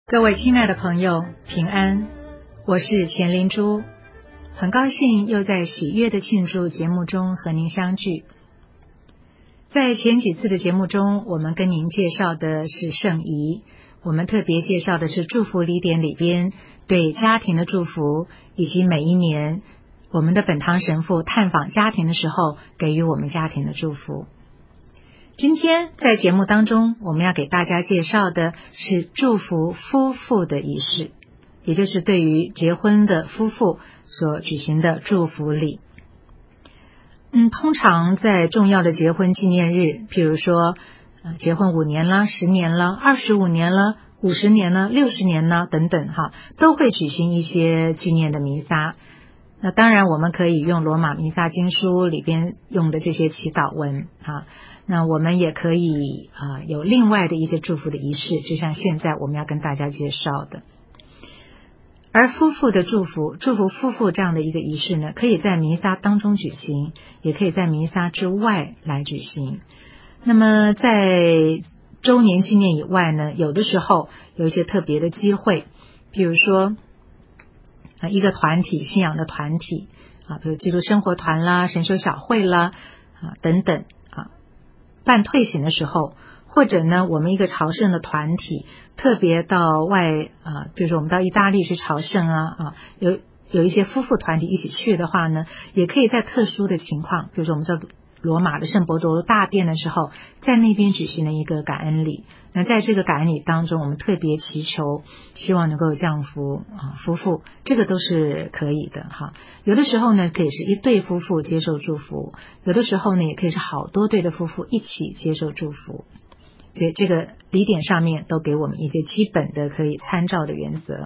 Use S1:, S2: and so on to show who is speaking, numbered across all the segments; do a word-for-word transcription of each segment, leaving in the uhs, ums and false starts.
S1: 各位亲爱的朋友，平安，我是钱灵珠，很高兴又在喜悦的庆祝节目中和您相聚。在前几次的节目中，我们跟您介绍的是圣仪，我们特别介绍的是祝福礼典里边对家庭的祝福，以及每一年我们的本堂神父探访家庭的时候给予我们家庭的祝福。今天在节目当中，我们要给大家介绍的是祝福夫妇的仪式，也就是对于结婚的夫妇所举行的祝福礼。嗯，通常在重要的结婚纪念日，譬如说、呃、结婚五年了、十年了、二十五年了、五十年了、六十年了等等哈，都会举行一些纪念的弥撒。那当然我们可以用罗马弥撒经书里边用的这些祈祷文啊，那我们也可以啊、呃、有另外的一些祝福的仪式，就像现在我们要跟大家介绍的。而夫妇的祝福，祝福夫妇这样的一个仪式呢，可以在弥撒当中举行，也可以在弥撒之外来举行。那么在周年纪念以外呢，有的时候有一些特别的机会，比如说一个团体，信仰的团体啊，比如基督生活团啦、神修小会啦啊等等啊，办退省的时候，或者呢我们一个朝圣的团体特别到外啊，比如说我们到意大利去朝圣啊啊，有有一些夫妇团体一起去的话呢，也可以在特殊的情况，比如说我们在罗马的圣伯多禄大殿的时候，在那边举行了一个感恩礼。那在这个感恩礼当中，我们特别祈求，希望能够降福啊夫妇，这个都是可以的哈。有的时候呢，可以是一对夫妇接受祝福，有的时候呢，也可以是好多对的夫妇一起接受祝福。所以这个礼典上面都给我们一些基本的可以参照的原则。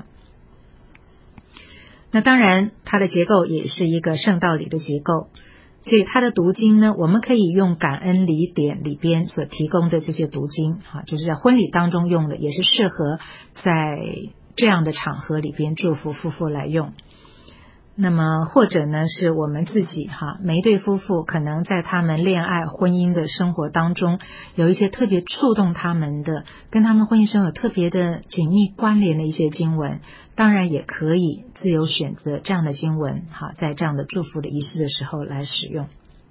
S1: 那当然，它的结构也是一个圣道礼的结构。所以它的读经呢，我们可以用感恩礼典里边所提供的这些读经哈，就是在婚礼当中用的，也是适合在这样的场合里边祝福夫妇来用。那么或者呢，是我们自己哈，每一对夫妇可能在他们恋爱婚姻的生活当中，有一些特别触动他们的，跟他们婚姻生活有特别的紧密关联的一些经文，当然也可以自由选择这样的经文哈，在这样的祝福的仪式的时候来使用。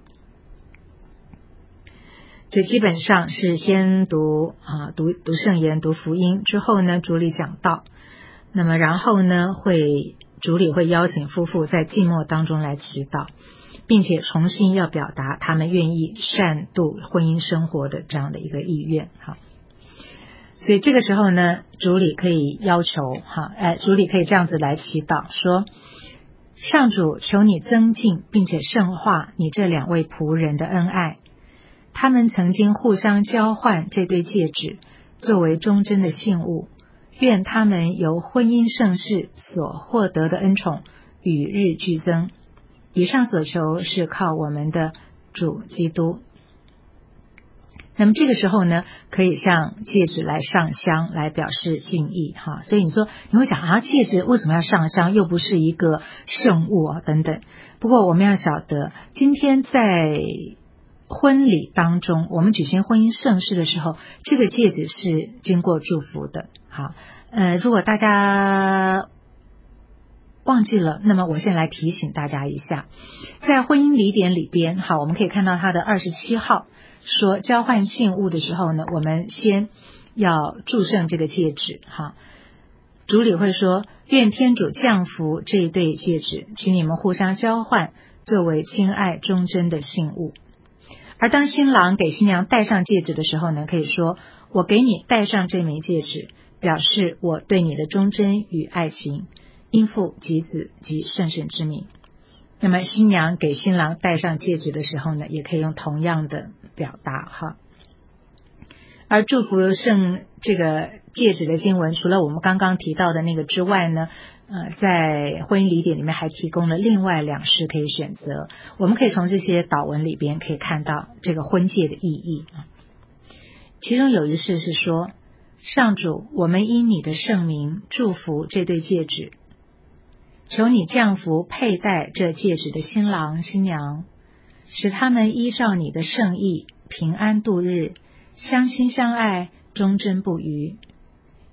S1: 所以基本上是先读啊读读圣言、读福音之后呢，主礼讲道，那么然后呢会主礼会邀请夫妇在静默当中来祈祷，并且重新要表达他们愿意善度婚姻生活的这样的一个意愿哈。所以这个时候呢，主礼可以要求哈，哎，主礼可以这样子来祈祷说：上主，求你增进并且圣化你这两位仆人的恩爱，他们曾经互相交换这对戒指，作为忠贞的信物。愿他们由婚姻盛世所获得的恩宠与日俱增。以上所求是靠我们的主基督。那么这个时候呢，可以向戒指来上香，来表示敬意哈。所以你说你会想啊，戒指为什么要上香？又不是一个圣物啊，等等。不过我们要晓得，今天在婚礼当中，我们举行婚姻盛事的时候，这个戒指是经过祝福的。好，呃，如果大家忘记了，那么我先来提醒大家一下，在婚姻礼典里边，好，我们可以看到它的二十七号说，交换信物的时候呢，我们先要祝圣这个戒指哈。主礼会说：愿天主降福这一对戒指，请你们互相交换，作为亲爱忠贞的信物。而当新郎给新娘戴上戒指的时候呢，可以说：我给你戴上这枚戒指，表示我对你的忠贞与爱情，因父及子及圣神之名。那么新娘给新郎戴上戒指的时候呢，也可以用同样的表达哈。而祝福圣这个戒指的经文，除了我们刚刚提到的那个之外呢，呃，在婚姻礼典里面还提供了另外两式可以选择。我们可以从这些祷文里边可以看到这个婚戒的意义啊。其中有一式是说：上主，我们因你的圣名祝福这对戒指，求你降福佩戴这戒指的新郎新娘，使他们依照你的圣意平安度日，相亲相爱，忠贞不渝。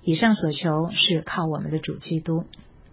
S1: 以上所求是靠我们的主基督。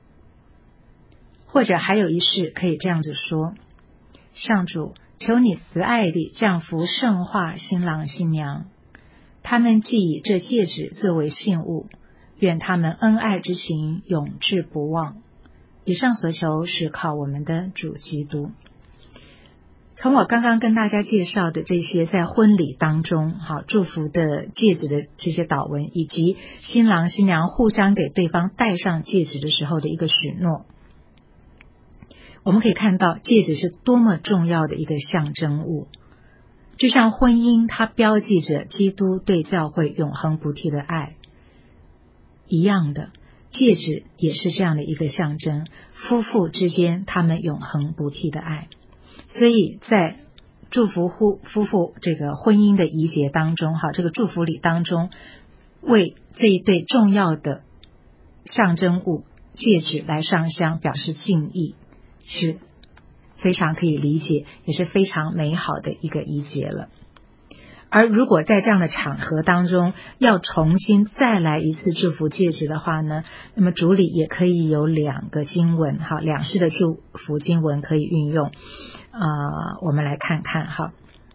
S1: 或者还有一事可以这样子说，上主，求你慈爱地降福圣化新郎新娘，他们既以这戒指作为信物，愿他们恩爱之情永志不忘。以上所求是靠我们的主基督。从我刚刚跟大家介绍的这些在婚礼当中好祝福的戒指的这些祷文，以及新郎新娘互相给对方戴上戒指的时候的一个许诺，我们可以看到戒指是多么重要的一个象征物。就像婚姻它标记着基督对教会永恒不替的爱一样的，戒指也是这样的一个象征，夫妇之间他们永恒不替的爱。所以在祝福夫妇这个婚姻的仪节当中，哈，这个祝福礼当中，为这一对重要的象征物戒指来上香，表示敬意，是非常可以理解，也是非常美好的一个仪节了。而如果在这样的场合当中要重新再来一次祝福戒指的话呢，那么主礼也可以有两个经文，哈，两式的祝福经文可以运用。呃，我们来看看哈，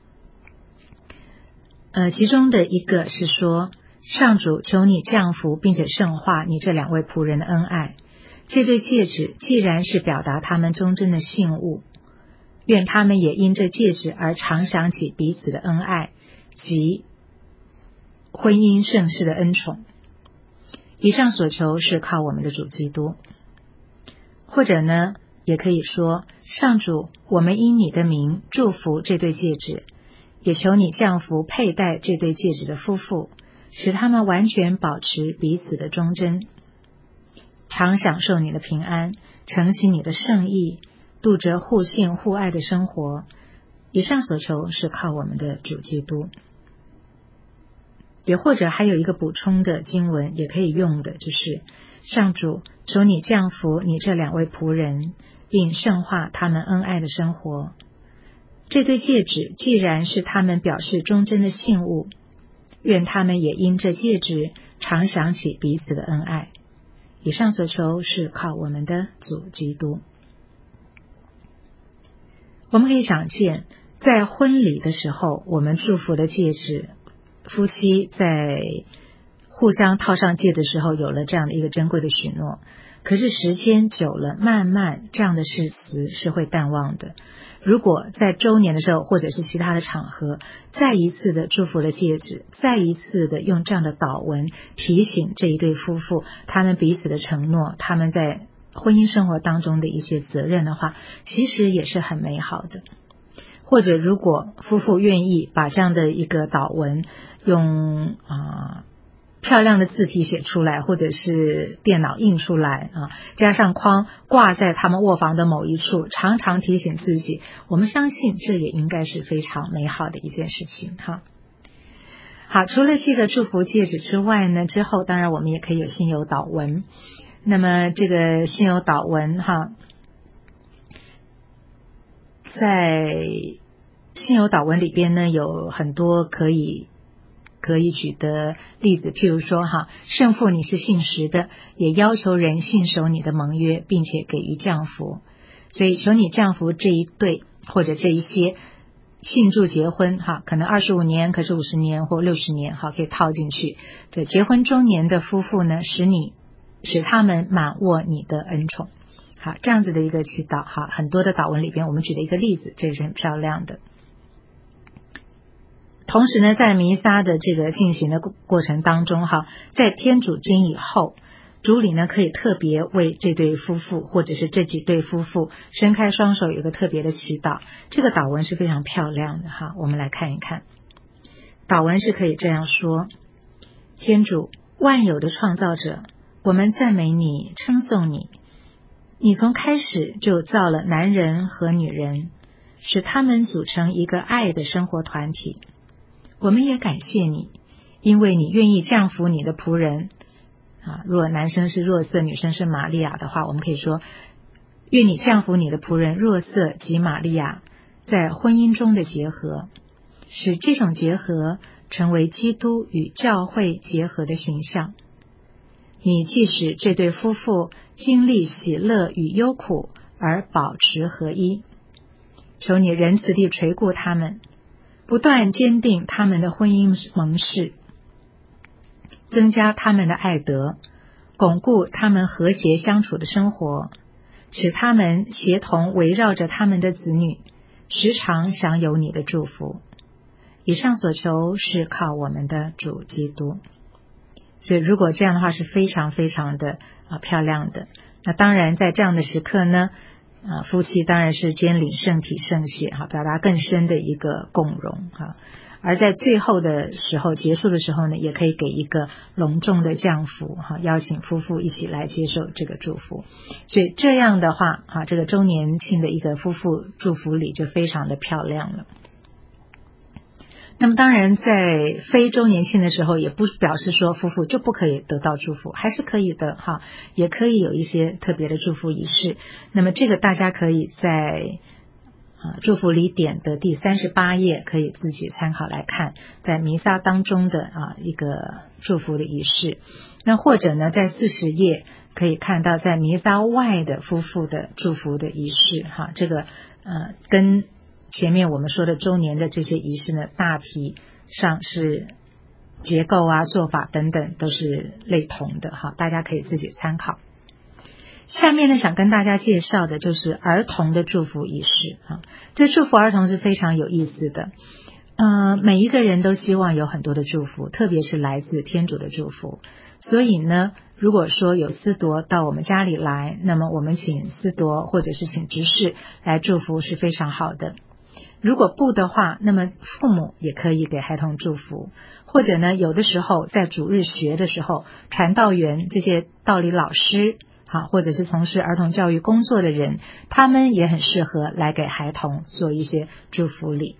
S1: 呃，其中的一个是说，上主，求你降福并且圣化你这两位仆人的恩爱。这对戒指既然是表达他们忠贞的信物，愿他们也因这戒指而常想起彼此的恩爱及婚姻盛世的恩宠。以上所求是靠我们的主基督。或者呢，也可以说，上主，我们因你的名祝福这对戒指，也求你降福佩戴这对戒指的夫妇，使他们完全保持彼此的忠贞，常享受你的平安，承行你的圣意，度着互信互爱的生活。以上所求是靠我们的主基督。也或者还有一个补充的经文也可以用的，就是上主，求你降福你这两位仆人，并圣化他们恩爱的生活。这对戒指既然是他们表示忠贞的信物，愿他们也因这戒指常想起彼此的恩爱。以上所求是靠我们的主基督。我们可以想见，在婚礼的时候，我们祝福的戒指，夫妻在互相套上戒的时候有了这样的一个珍贵的许诺。可是时间久了，慢慢这样的誓词是会淡忘的。如果在周年的时候或者是其他的场合，再一次的祝福了戒指，再一次的用这样的祷文提醒这一对夫妇他们彼此的承诺，他们在婚姻生活当中的一些责任的话，其实也是很美好的。或者如果夫妇愿意把这样的一个祷文用啊、呃、漂亮的字体写出来，或者是电脑印出来啊，加上框挂在他们卧房的某一处，常常提醒自己，我们相信这也应该是非常美好的一件事情哈。好，除了这个祝福戒指之外呢，之后当然我们也可以有信友祷文。那么这个信友祷文哈，在信友祷文里边呢，有很多可以可以举的例子，譬如说哈，圣父你是信实的，也要求人信守你的盟约，并且给予降福。所以求你降福这一对或者这一些庆祝结婚哈，可能二十五年，可是五十年或六十年哈，可以套进去。对结婚周年的夫妇呢，使你使他们满握你的恩宠。好，这样子的一个祈祷哈，很多的祷文里边我们举的一个例子，这是很漂亮的。同时呢，在弥撒的这个进行的过程当中哈，在天主经以后，主礼呢可以特别为这对夫妇或者是这几对夫妇伸开双手，有个特别的祈祷。这个祷文是非常漂亮的哈，我们来看一看。祷文是可以这样说：天主，万有的创造者，我们赞美你，称颂你。你从开始就造了男人和女人，使他们组成一个爱的生活团体。我们也感谢你，因为你愿意降福你的仆人啊，如果男生是若瑟，女生是玛利亚的话，我们可以说，愿你降福你的仆人若瑟及玛利亚在婚姻中的结合，使这种结合成为基督与教会结合的形象。 你既使这对夫妇经历喜乐与忧苦而保持合一，求你仁慈地垂顾他们，不断坚定他们的婚姻盟誓，增加他们的爱德，巩固他们和谐相处的生活，使他们协同围绕着他们的子女，时常享有你的祝福。以上所求是靠我们的主基督。所以如果这样的话是非常非常的、呃、漂亮的。那当然在这样的时刻呢，呃、夫妻当然是兼领圣体圣血，哈，表达更深的一个共融，哈。而在最后的时候，结束的时候呢，也可以给一个隆重的降福，哈，邀请夫妇一起来接受这个祝福。所以这样的话，哈，这个周年庆的一个夫妇祝福礼就非常的漂亮了。那么当然在非周年庆的时候，也不表示说夫妇就不可以得到祝福，还是可以的，哈，也可以有一些特别的祝福仪式。那么这个大家可以在呃祝福礼典的第三十八页可以自己参考来看，在弥撒当中的啊一个祝福的仪式。那或者呢，在四十页可以看到在弥撒外的夫妇的祝福的仪式，哈，这个呃跟前面我们说的周年的这些仪式呢，大体上是结构啊、做法等等都是类同的，哈，大家可以自己参考。下面呢，想跟大家介绍的就是儿童的祝福仪式啊。这祝福儿童是非常有意思的，呃，每一个人都希望有很多的祝福，特别是来自天主的祝福。所以呢，如果说有司铎到我们家里来，那么我们请司铎或者是请执事来祝福是非常好的。如果不的话，那么父母也可以给孩童祝福，或者呢，有的时候在主日学的时候，传道员这些道理老师，好，或者是从事儿童教育工作的人，他们也很适合来给孩童做一些祝福礼。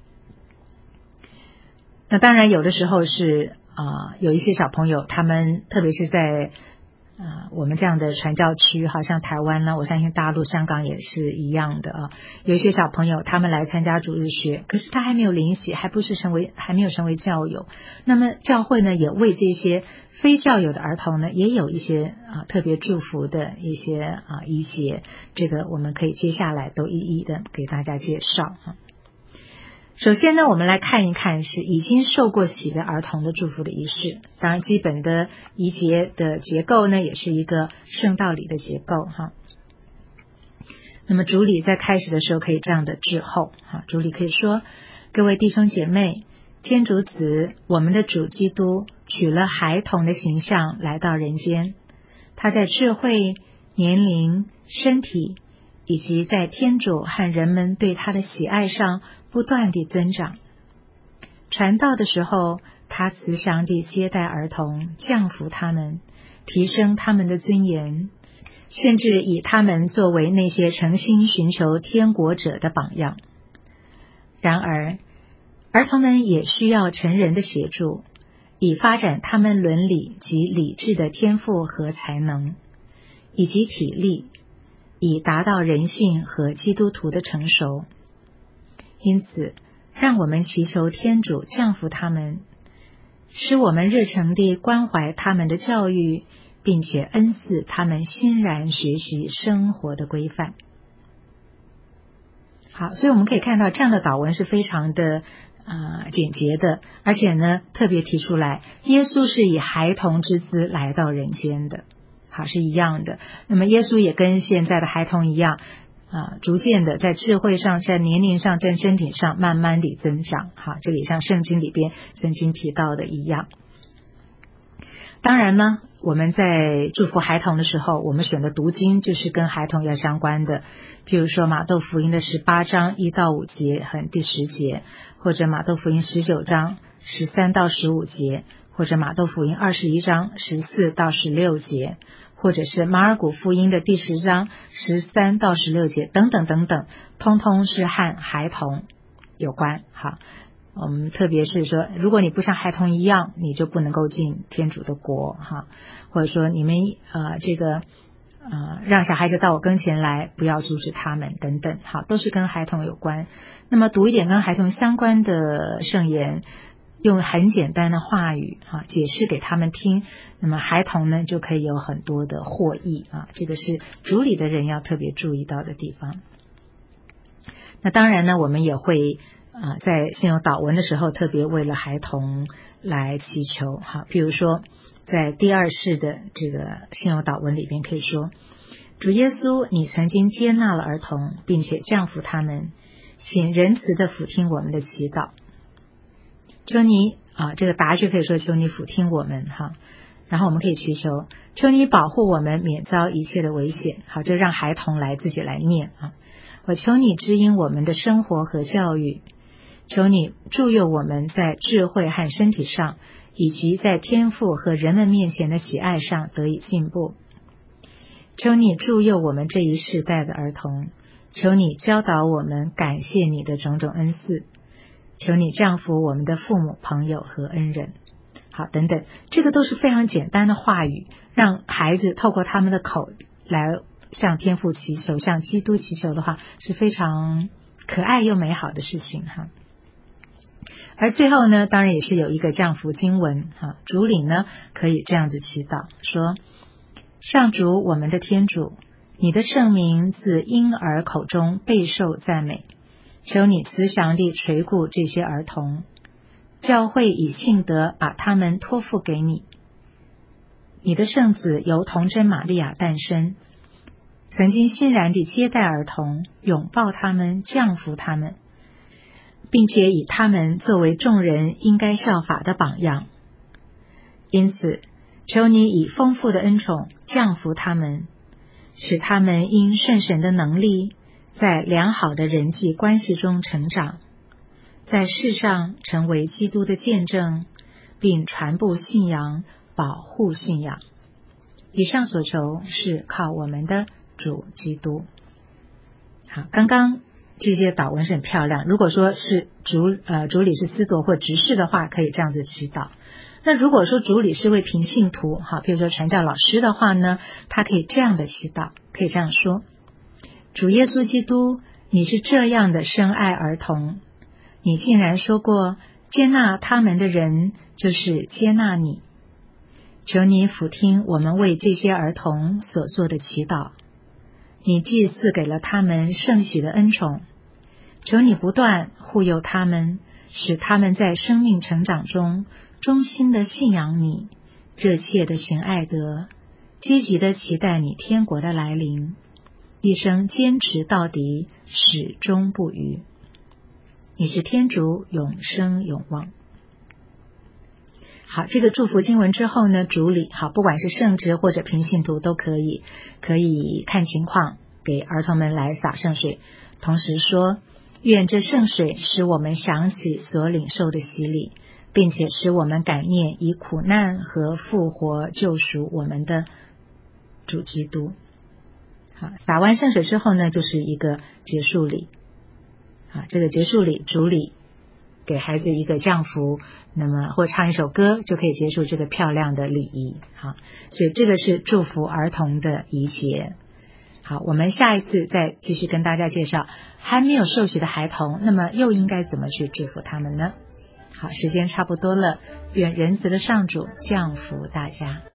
S1: 那当然有的时候是啊、呃，有一些小朋友，他们特别是在啊、呃，我们这样的传教区，好像台湾呢，我相信大陆、香港也是一样的啊。有一些小朋友，他们来参加主日学，可是他还没有领洗，还不是成为，还没有成为教友。那么教会呢，也为这些非教友的儿童呢，也有一些啊特别祝福的一些啊仪节。这个我们可以接下来都一一的给大家介绍啊。首先呢，我们来看一看是已经受过洗的儿童的祝福的仪式。当然基本的仪节的结构呢，也是一个圣道礼的结构哈。那么主礼在开始的时候可以这样的致候哈，主礼可以说：各位弟兄姐妹，天主子我们的主基督取了孩童的形象来到人间，他在智慧、年龄、身体以及在天主和人们对他的喜爱上不断地增长。传道的时候，他慈祥地接待儿童，降服他们，提升他们的尊严，甚至以他们作为那些诚心寻求天国者的榜样。然而，儿童们也需要成人的协助，以发展他们伦理及理智的天赋和才能，以及体力，以达到人性和基督徒的成熟。因此，让我们祈求天主降福他们，使我们热诚地关怀他们的教育，并且恩赐他们欣然学习生活的规范。好，所以我们可以看到这样的祷文是非常的呃简洁的，而且呢特别提出来，耶稣是以孩童之姿来到人间的，好，是一样的。那么耶稣也跟现在的孩童一样啊，逐渐的在智慧上、在年龄上、在身体上慢慢地增长。好，这里像圣经里边曾经提到的一样。当然呢，我们在祝福孩童的时候，我们选的读经就是跟孩童要相关的，譬如说马窦福音的十八章一到五节和第十节，或者马窦福音十九章十三到十五节，或者马窦福音二十一章十四到十六节，或者是马尔谷福音的第十章十三到十六节等等等等，通通是和孩童有关。好，我们特别是说，如果你不像孩童一样，你就不能够进天主的国哈，或者说你们呃这个呃让小孩子到我跟前来，不要阻止他们等等，好，都是跟孩童有关。那么读一点跟孩童相关的圣言， 用很简单的话语啊解释给他们听，那么孩童呢就可以有很多的获益啊，这个是主里的人要特别注意到的地方。那当然呢，我们也会啊在信友祷文的时候特别为了孩童来祈求哈，比如说在第二世的这个信友祷文里边可以说，主耶稣，你曾经接纳了儿童，并且降服他们，请仁慈的俯听我们的祈祷。求你啊，这个答句可以说求你俯听我们哈，然后我们可以祈求，求你保护我们免遭一切的危险。好，这让孩童来自己来念啊。我求你指引我们的生活和教育，求你助佑我们在智慧和身体上，以及在天父和人们面前的喜爱上得以进步。求你助佑我们这一世代的儿童，求你教导我们感谢你的种种恩赐，求你降服我们的父母、朋友和恩人。好，等等，这个都是非常简单的话语，让孩子透过他们的口来向天父祈求，向基督祈求的话，是非常可爱又美好的事情哈。而最后呢，当然也是有一个降福经文哈，主领呢可以这样子祈祷说，上主我们的天主，你的圣名自婴儿口中备受赞美，求你慈祥地垂顾这些儿童，教会以信德把他们托付给你。你的圣子由童贞玛利亚诞生，曾经欣然地接待儿童，拥抱他们，降服他们，并且以他们作为众人应该效法的榜样。因此求你以丰富的恩宠降服他们，使他们因圣神的能力在良好的人际关系中成长，在世上成为基督的见证，并传播信仰，保护信仰。以上所求是靠我们的主基督。好，刚刚这些祷文是很漂亮，如果说是主呃主理是司铎或执事的话，可以这样子祈祷。那如果说主理是位平信徒哈，比如说传教老师的话呢，他可以这样的祈祷，可以这样说，主耶稣基督，你是这样的深爱儿童，你竟然说过接纳他们的人就是接纳你，求你俯听我们为这些儿童所做的祈祷，你既赐给了他们圣喜的恩宠，求你不断护佑他们，使他们在生命成长中衷心的信仰你，热切的行爱德，积极的期待你天国的来临，一生坚持到底，始终不渝。你是天主，永生永旺。好，这个祝福经文之后呢，主礼好，不管是圣职或者平信徒都可以，可以看情况给儿童们来洒圣水，同时说，愿这圣水使我们想起所领受的洗礼，并且使我们感念以苦难和复活救赎我们的主基督。好，洒完圣水之后呢，就是一个结束礼。啊，这个结束礼，主礼给孩子一个降福，那么或唱一首歌就可以结束这个漂亮的礼仪。好，所以这个是祝福儿童的仪节。好，我们下一次再继续跟大家介绍还没有受洗的孩童，那么又应该怎么去祝福他们呢？好，时间差不多了，愿仁慈的上主降福大家。